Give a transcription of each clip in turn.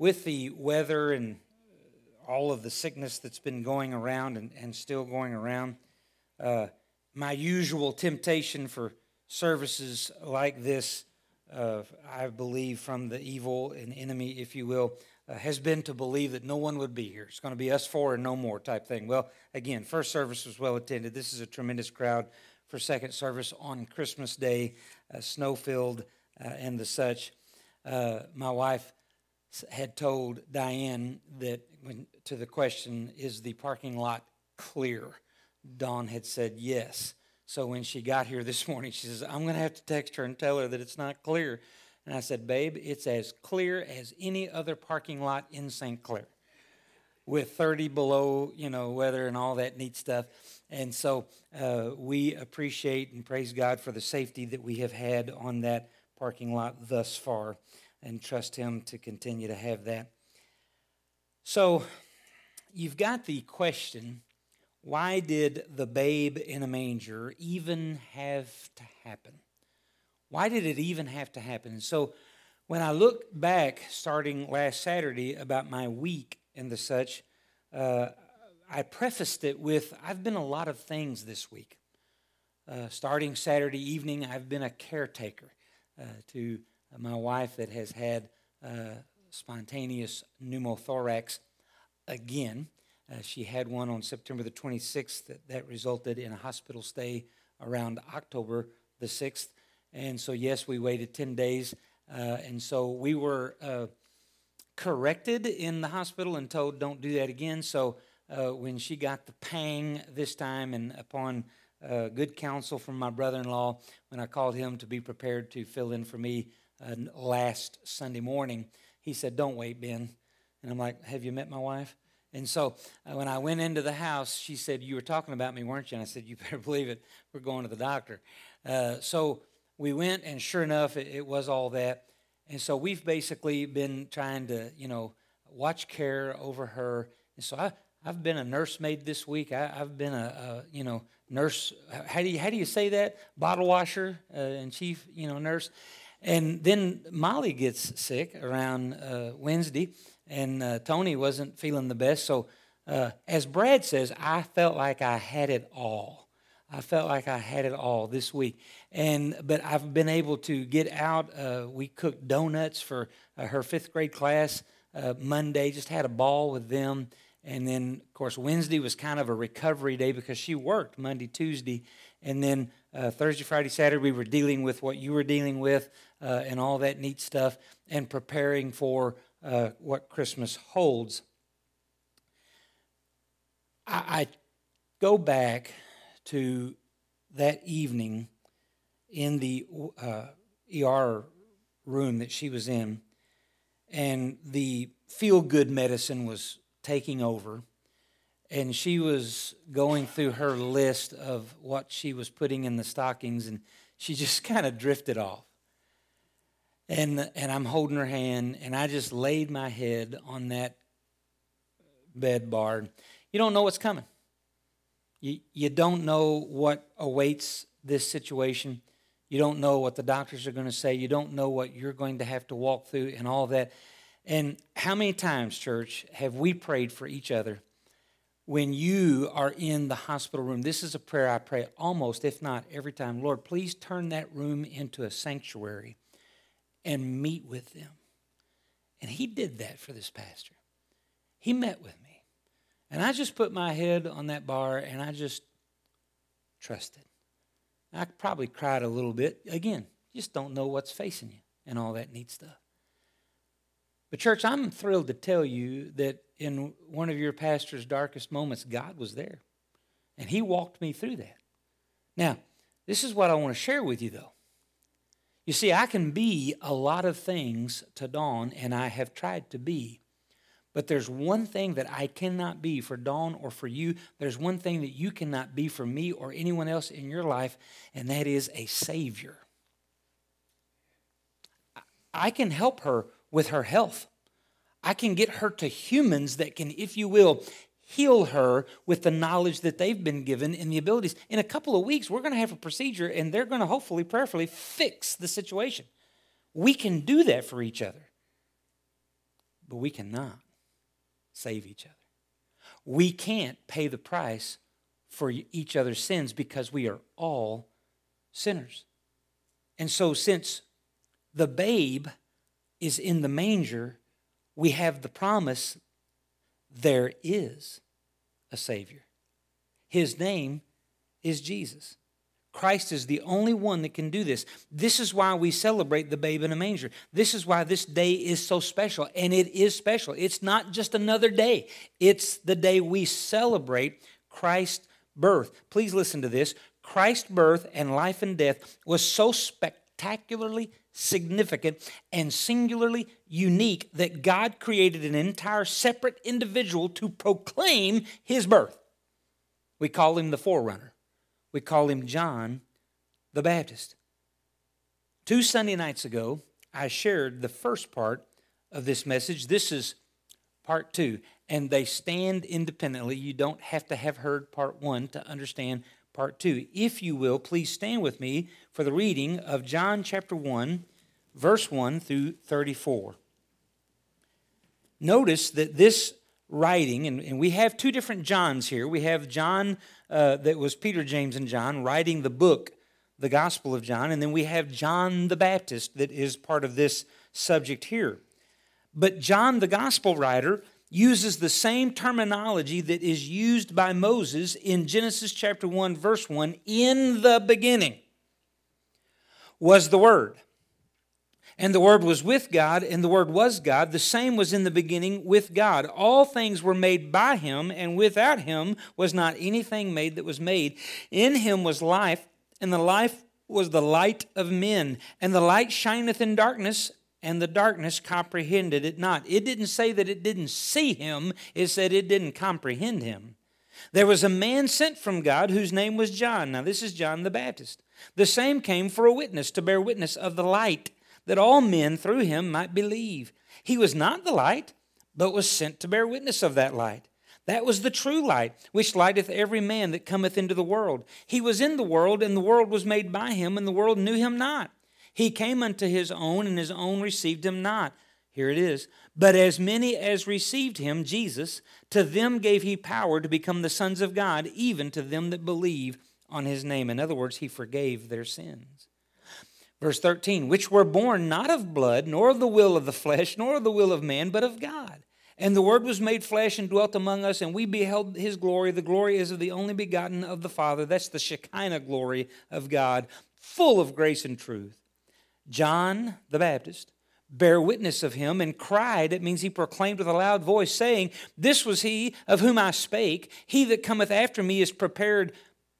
with the weather and all of the sickness that's been going around and still going around, my usual temptation for services like this, I believe from the evil and enemy, if you will, has been to believe that no one would be here. It's going to be us four and no more type thing. Well, again, first service was well attended. This is a tremendous crowd for second service on Christmas Day, snow-filled and the such. My wife had told Diane that to the question, is the parking lot clear? Dawn had said yes. So when she got here this morning, she says, I'm going to have to text her and tell her that it's not clear. And I said, babe, it's as clear as any other parking lot in St. Clair with 30 below, weather and all that neat stuff. And so we appreciate and praise God for the safety that we have had on that parking lot thus far and trust Him to continue to have that. So you've got the question, why did the babe in a manger even have to happen? Why did it even have to happen? And so when I look back, starting last Saturday, about my week and the such, I prefaced it with, I've been a lot of things this week. Starting Saturday evening, I've been a caretaker to my wife that has had spontaneous pneumothorax again. She had one on September the 26th that resulted in a hospital stay around October the 6th. And so, yes, we waited 10 days. And so we were corrected in the hospital and told don't do that again. So when she got the pang this time, and upon good counsel from my brother-in-law, when I called him to be prepared to fill in for me last Sunday morning, he said, don't wait, Ben. And I'm like, have you met my wife? And so when I went into the house, she said, you were talking about me, weren't you? And I said, you better believe it. We're going to the doctor. So we went, and sure enough, it was all that. And so we've basically been trying to, watch care over her. And so I've been a nursemaid this week. I've been a nurse. How do you say that? Bottle washer and chief, nurse. And then Molly gets sick around Wednesday, and Tony wasn't feeling the best. So as Brad says, I felt like I had it all. I felt like I had it all this week. But I've been able to get out. We cooked donuts for her fifth grade class Monday, just had a ball with them. And then, of course, Wednesday was kind of a recovery day because she worked Monday, Tuesday. And then Thursday, Friday, Saturday, we were dealing with what you were dealing with and all that neat stuff and preparing for what Christmas holds. I go back to that evening in the ER room that she was in, and the feel-good medicine was taking over, and she was going through her list of what she was putting in the stockings, and she just kind of drifted off. And I'm holding her hand, and I just laid my head on that bed bar. You don't know what's coming. You don't know what awaits this situation. You don't know what the doctors are going to say. You don't know what you're going to have to walk through and all that. And how many times, church, have we prayed for each other when you are in the hospital room? This is a prayer I pray almost, if not every time. Lord, please turn that room into a sanctuary and meet with them. And He did that for this pastor. He met with me. And I just put my head on that bar and I just trusted. I probably cried a little bit. Again, you just don't know what's facing you and all that neat stuff. But church, I'm thrilled to tell you that in one of your pastor's darkest moments, God was there. And He walked me through that. Now, this is what I want to share with you, though. You see, I can be a lot of things to Dawn, and I have tried to be. But there's one thing that I cannot be for Dawn or for you. There's one thing that you cannot be for me or anyone else in your life, and that is a Savior. I can help her with her health. I can get her to humans that can, if you will, heal her with the knowledge that they've been given and the abilities. In a couple of weeks, we're going to have a procedure, and they're going to hopefully, prayerfully fix the situation. We can do that for each other. but we cannot save each other. We can't pay the price for each other's sins because we are all sinners. And so since the babe is in the manger, we have the promise there is a Savior. His name is Jesus. Christ is the only one that can do this. This is why we celebrate the babe in a manger. This is why this day is so special, and it is special. It's not just another day. It's the day we celebrate Christ's birth. Please listen to this. Christ's birth and life and death was so spectacularly significant and singularly unique that God created an entire separate individual to proclaim his birth. We call him the forerunner. We call him John the Baptist. 2 Sunday nights ago, I shared the first part of this message. This is part 2, and they stand independently. You don't have to have heard part 1 to understand part 2. If you will, please stand with me for the reading of John chapter 1, verse 1 through 34. Notice that this writing, and we have 2 different Johns here. We have John, that was Peter, James, and John, writing the book, the Gospel of John, and then we have John the Baptist that is part of this subject here. But John, the Gospel writer, uses the same terminology that is used by Moses in Genesis chapter 1, verse 1, in the beginning was the Word. And the Word was with God, and the Word was God. The same was in the beginning with God. All things were made by Him, and without Him was not anything made that was made. In Him was life, and the life was the light of men. And the light shineth in darkness, and the darkness comprehended it not. It didn't say that it didn't see Him. It said it didn't comprehend Him. There was a man sent from God whose name was John. Now this is John the Baptist. The same came for a witness, to bear witness of the light, that all men through him might believe. He was not the light, but was sent to bear witness of that light. That was the true light, which lighteth every man that cometh into the world. He was in the world, and the world was made by him, and the world knew him not. He came unto his own, and his own received him not. Here it is. But as many as received him, Jesus, to them gave he power to become the sons of God, even to them that believe on his name. In other words, he forgave their sins. Verse 13, which were born not of blood, nor of the will of the flesh, nor of the will of man, but of God. And the Word was made flesh and dwelt among us, and we beheld his glory. The glory is of the only begotten of the Father. That's the Shekinah glory of God, full of grace and truth. John the Baptist bare witness of him and cried, it means he proclaimed with a loud voice, saying, this was he of whom I spake. He that cometh after me is preferred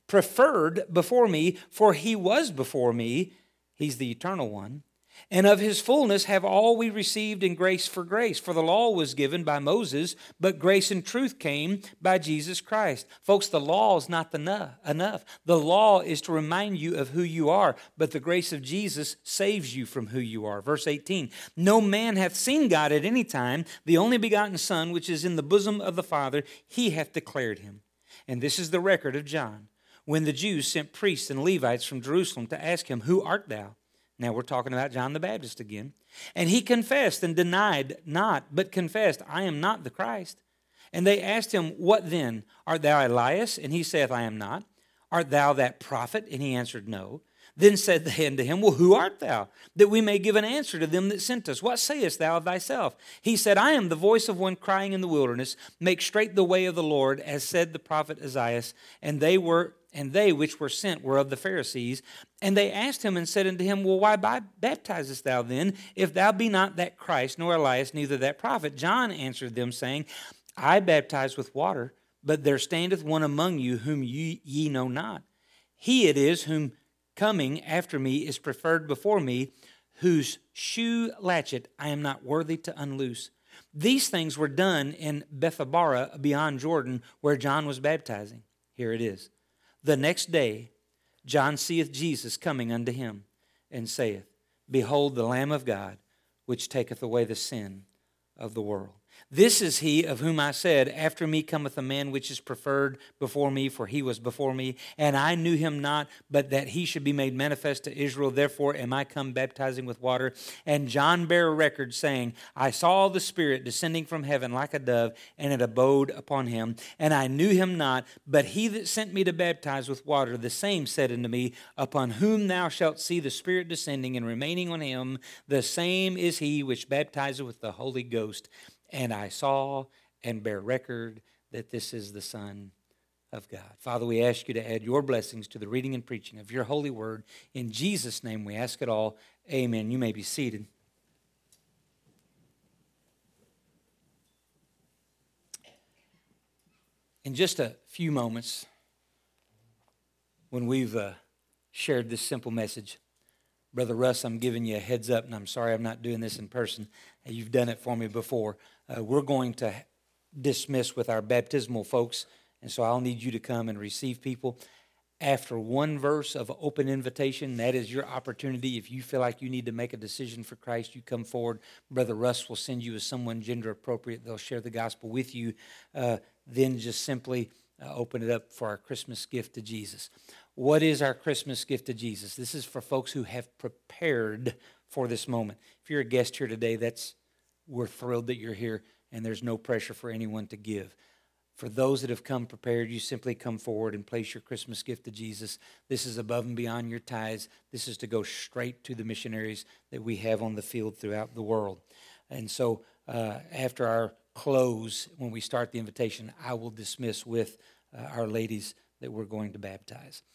before me, for he was before me. He's the eternal one. And of his fullness have all we received in grace for grace. For the law was given by Moses, but grace and truth came by Jesus Christ. Folks, the law is not enough. The law is to remind you of who you are, but the grace of Jesus saves you from who you are. Verse 18, no man hath seen God at any time. The only begotten Son, which is in the bosom of the Father, he hath declared him. And this is the record of John. When the Jews sent priests and Levites from Jerusalem to ask him, who art thou? Now we're talking about John the Baptist again. And he confessed and denied not, but confessed, I am not the Christ. And they asked him, what then? Art thou Elias? And he saith, I am not. Art thou that prophet? And he answered, no. Then said they unto him, well, who art thou? That we may give an answer to them that sent us. What sayest thou of thyself? He said, I am the voice of one crying in the wilderness, make straight the way of the Lord, as said the prophet Isaiah. And they which were sent were of the Pharisees. And they asked him and said unto him, well, why baptizest thou then, if thou be not that Christ, nor Elias, neither that prophet? John answered them, saying, I baptize with water, but there standeth one among you whom ye know not. He it is whom coming after me is preferred before me, whose shoe latchet I am not worthy to unloose. These things were done in Bethabara beyond Jordan, where John was baptizing. Here it is. The next day, John seeth Jesus coming unto him, and saith, behold the Lamb of God, which taketh away the sin of the world. This is he of whom I said, after me cometh a man which is preferred before me, for he was before me. And I knew him not, but that he should be made manifest to Israel. Therefore am I come baptizing with water. And John bare record, saying, I saw the Spirit descending from heaven like a dove, and it abode upon him. And I knew him not, but he that sent me to baptize with water, the same said unto me, upon whom thou shalt see the Spirit descending and remaining on him, the same is he which baptizeth with the Holy Ghost. And I saw and bear record that this is the Son of God. Father, we ask you to add your blessings to the reading and preaching of your holy word. In Jesus' name we ask it all. Amen. You may be seated. In just a few moments, when we've shared this simple message, Brother Russ, I'm giving you a heads up, and I'm sorry I'm not doing this in person. You've done it for me before. We're going to dismiss with our baptismal folks, and so I'll need you to come and receive people. After one verse of open invitation, that is your opportunity. If you feel like you need to make a decision for Christ, you come forward. Brother Russ will send you as someone gender appropriate. They'll share the gospel with you. Then just simply open it up for our Christmas gift to Jesus. What is our Christmas gift to Jesus? This is for folks who have prepared for this moment. If you're a guest here today, we're thrilled that you're here, and there's no pressure for anyone to give. For those that have come prepared, you simply come forward and place your Christmas gift to Jesus. This is above and beyond your tithes. This is to go straight to the missionaries that we have on the field throughout the world. And so after our close, when we start the invitation, I will dismiss with our ladies that we're going to baptize.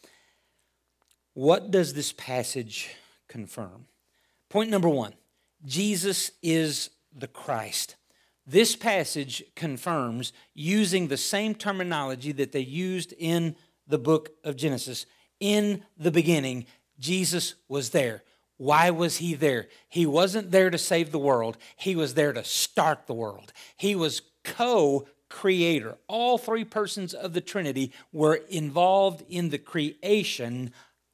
What does this passage confirm? Point number one, Jesus is the Christ. This passage confirms, using the same terminology that they used in the book of Genesis. In the beginning, Jesus was there. Why was he there? He wasn't there to save the world. He was there to start the world. He was co-creator. All three persons of the Trinity were involved in the creation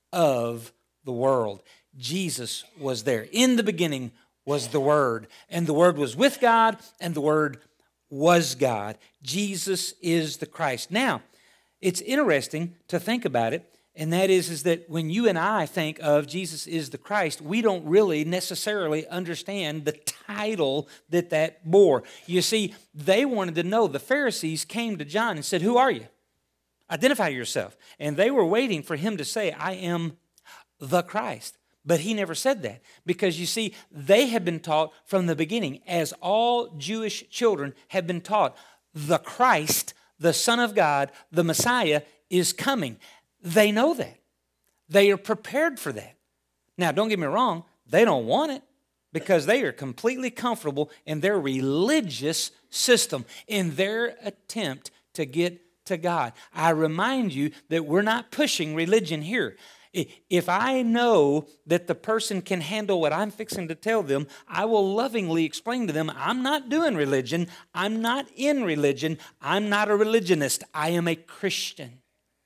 of the world. Jesus was there. In the beginning was the Word, and the Word was with God, and the Word was God. Jesus is the Christ. Now, it's interesting to think about it, and that is that when you and I think of Jesus is the Christ, we don't really necessarily understand the title that bore. You see, they wanted to know. The Pharisees came to John and said, "Who are you? Identify yourself." And they were waiting for him to say, "I am the Christ." But he never said that, because you see, they had been taught from the beginning, as all Jewish children have been taught, the Christ, the Son of God, the Messiah is coming. They know that. They are prepared for that. Now, don't get me wrong, they don't want it, because they are completely comfortable in their religious system, in their attempt to get to God. I remind you that we're not pushing religion here. If I know that the person can handle what I'm fixing to tell them, I will lovingly explain to them, I'm not doing religion. I'm not in religion. I'm not a religionist. I am a Christian.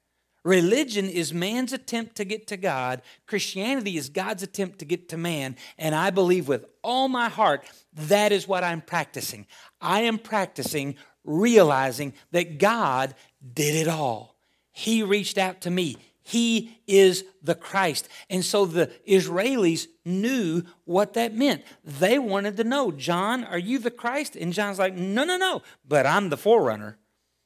Religion is man's attempt to get to God. Christianity is God's attempt to get to man. And I believe with all my heart that is what I'm practicing. I am practicing realizing that God did it all. He reached out to me. He is the Christ. And so the Israelis knew what that meant. They wanted to know, "John, are you the Christ?" And John's like, No, but I'm the forerunner.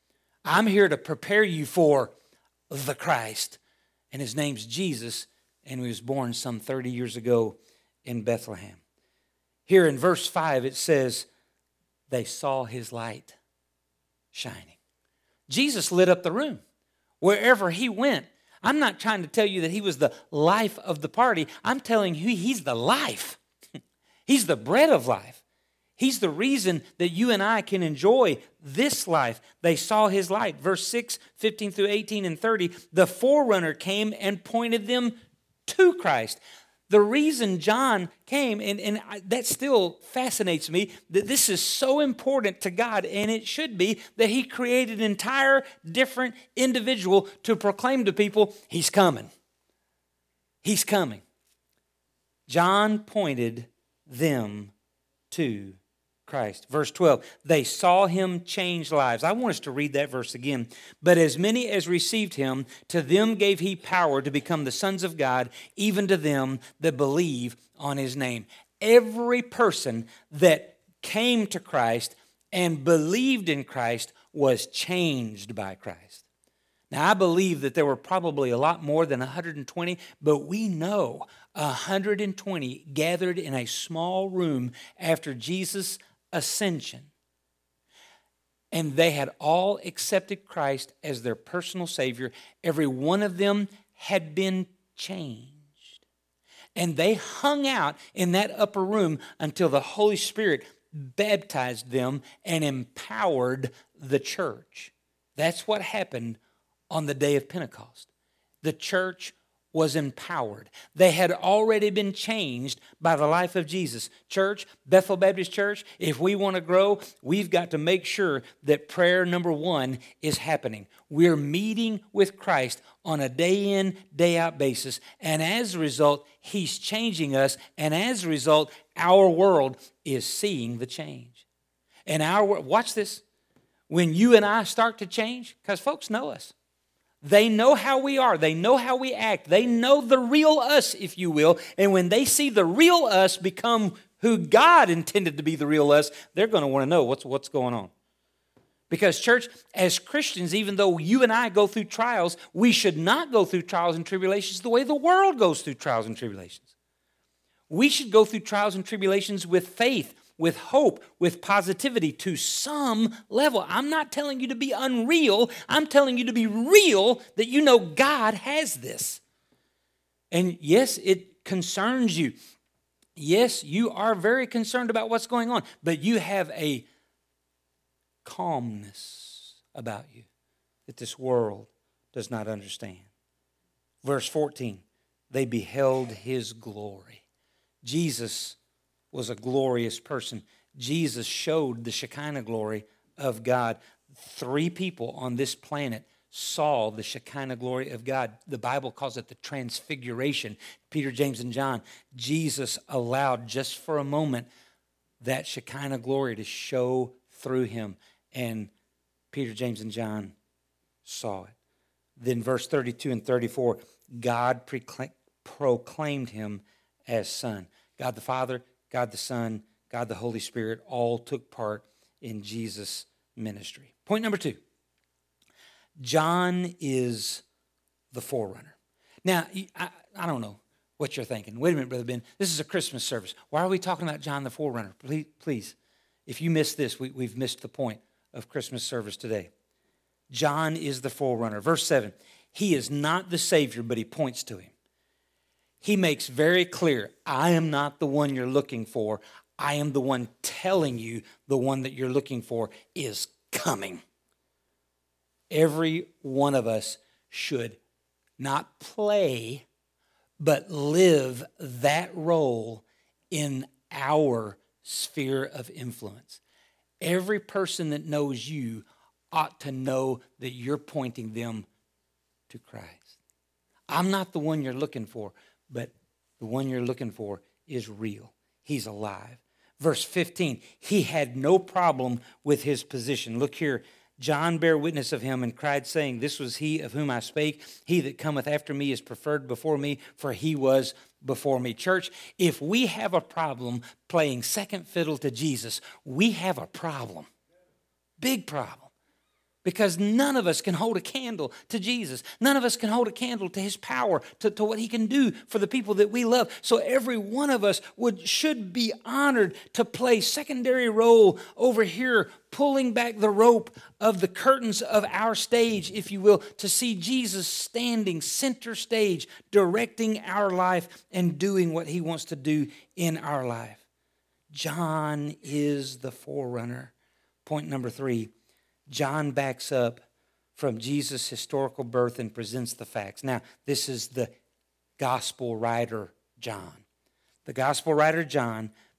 I'm here to prepare you for the Christ. And his name's Jesus, and he was born some 30 years ago in Bethlehem. Here in verse 5, it says, they saw his light shining. Jesus lit up the room. Wherever he went, I'm not trying to tell you that he was the life of the party. I'm telling you he's the life. He's the bread of life. He's the reason that you and I can enjoy this life. They saw his light. Verse 6, 15 through 18 and 30, the forerunner came and pointed them to Christ. The reason John came, and that still fascinates me, that this is so important to God, and it should be, that he created an entire different individual to proclaim to people, he's coming. He's coming. John pointed them to Christ. Verse 12, they saw him change lives. I want us to read that verse again. But as many as received him, to them gave he power to become the sons of God, even to them that believe on his name. Every person that came to Christ and believed in Christ was changed by Christ. Now, I believe that there were probably a lot more than 120, but we know 120 gathered in a small room after Jesus' ascension. And they had all accepted Christ as their personal Savior. Every one of them had been changed. And they hung out in that upper room until the Holy Spirit baptized them and empowered the church. That's what happened on the day of Pentecost. The church was empowered. They had already been changed by the life of Jesus. Church, Bethel Baptist Church, if we want to grow, we've got to make sure that prayer number one is happening. We're meeting with Christ on a day in, day out basis. And as a result, he's changing us. And as a result, our world is seeing the change. And watch this. When you and I start to change, because folks know us. They know how we are. They know how we act. They know the real us, if you will. And when they see the real us become who God intended to be the real us, they're going to want to know what's going on. Because, church, as Christians, even though you and I go through trials, we should not go through trials and tribulations the way the world goes through trials and tribulations. We should go through trials and tribulations with faith, with hope, with positivity to some level. I'm not telling you to be unreal. I'm telling you to be real, that you know God has this. And yes, it concerns you. Yes, you are very concerned about what's going on, but you have a calmness about you that this world does not understand. Verse 14, they beheld his glory. Jesus was a glorious person. Jesus showed the Shekinah glory of God. 3 people on this planet saw the Shekinah glory of God. The Bible calls it the transfiguration. Peter, James, and John. Jesus allowed just for a moment that Shekinah glory to show through him. And Peter, James, and John saw it. Then verse 32 and 34, God proclaimed him as Son. God the Father, God the Son, God the Holy Spirit all took part in Jesus' ministry. Point number 2. John is the forerunner. Now, I don't know what you're thinking. Wait a minute, Brother Ben. This is a Christmas service. Why are we talking about John the forerunner? Please, if you missed this, we've missed the point of Christmas service today. John is the forerunner. Verse 7, he is not the Savior, but he points to him. He makes very clear, I am not the one you're looking for. I am the one telling you the one that you're looking for is coming. Every one of us should not play, but live that role in our sphere of influence. Every person that knows you ought to know that you're pointing them to Christ. I'm not the one you're looking for, but the one you're looking for is real. He's alive. Verse 15, he had no problem with his position. Look here, John bare witness of him and cried, saying, this was he of whom I spake. He that cometh after me is preferred before me, for he was before me. Church, if we have a problem playing second fiddle to Jesus, we have a problem. Big problem. Because none of us can hold a candle to Jesus. None of us can hold a candle to his power, to what he can do for the people that we love. So every one of us should be honored to play secondary role over here, pulling back the rope of the curtains of our stage, if you will, to see Jesus standing center stage, directing our life and doing what he wants to do in our life. John is the forerunner. Point number 3. John backs up from Jesus' historical birth and presents the facts. Now, this is the gospel writer John. The gospel writer John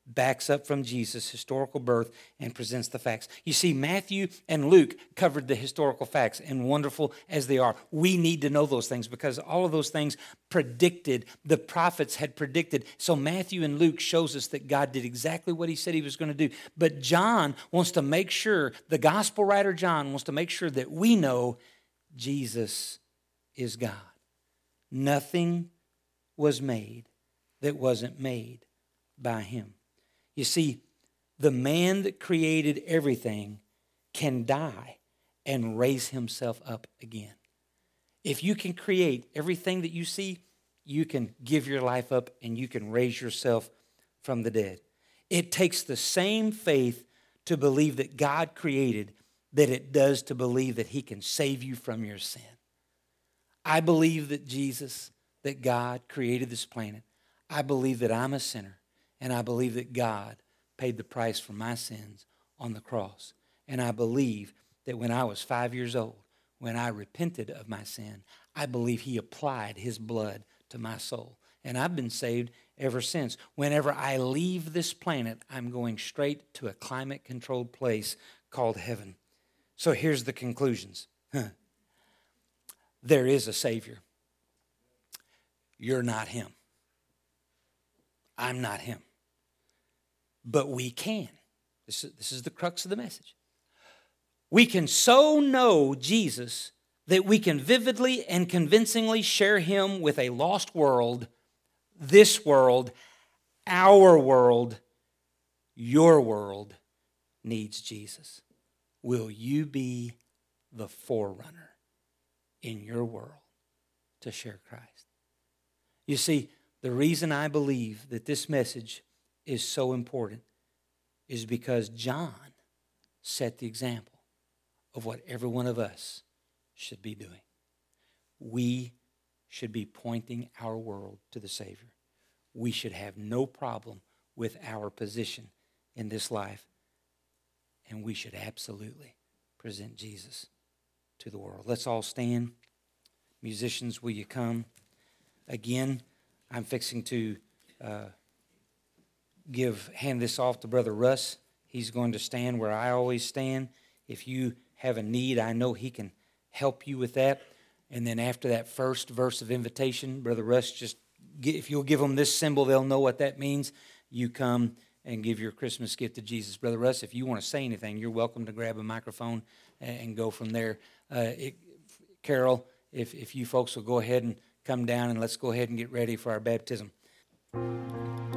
backs up from Jesus' historical birth and presents the facts. You see, Matthew and Luke covered the historical facts, and wonderful as they are, we need to know those things because all of those things predicted, the prophets had predicted. So Matthew and Luke shows us that God did exactly what he said he was going to do. But John wants to make sure, the gospel writer John wants to make sure that we know Jesus is God. Nothing was made that wasn't made by him. You see, the man that created everything can die and raise himself up again. If you can create everything that you see, you can give your life up and you can raise yourself from the dead. It takes the same faith to believe that God created that it does to believe that he can save you from your sin. I believe that Jesus, that God created this planet. I believe that I'm a sinner. And I believe that God paid the price for my sins on the cross. And I believe that when I was 5 years old, when I repented of my sin, I believe he applied his blood to my soul. And I've been saved ever since. Whenever I leave this planet, I'm going straight to a climate-controlled place called heaven. So here's the conclusions. There is a Savior. You're not him. I'm not him. But we can. This is the crux of the message. We can so know Jesus that we can vividly and convincingly share him with a lost world, this world, our world, your world needs Jesus. Will you be the forerunner in your world to share Christ? You see, the reason I believe that this message is so important is because John set the example of what every one of us should be doing. We should be pointing our world to the Savior. We should have no problem with our position in this life, and we should absolutely present Jesus to the world. Let's all stand. Musicians, will you come? Again, I'm fixing to hand this off to Brother Russ. He's going to stand where I always stand. If you have a need, I know he can help you with that. And then after that first verse of invitation, Brother Russ, if you'll give them this symbol, they'll know what that means. You come and give your Christmas gift to Jesus. Brother Russ, if you want to say anything, you're welcome to grab a microphone and go from there. Carol, if you folks will go ahead and come down, and let's go ahead and get ready for our baptism.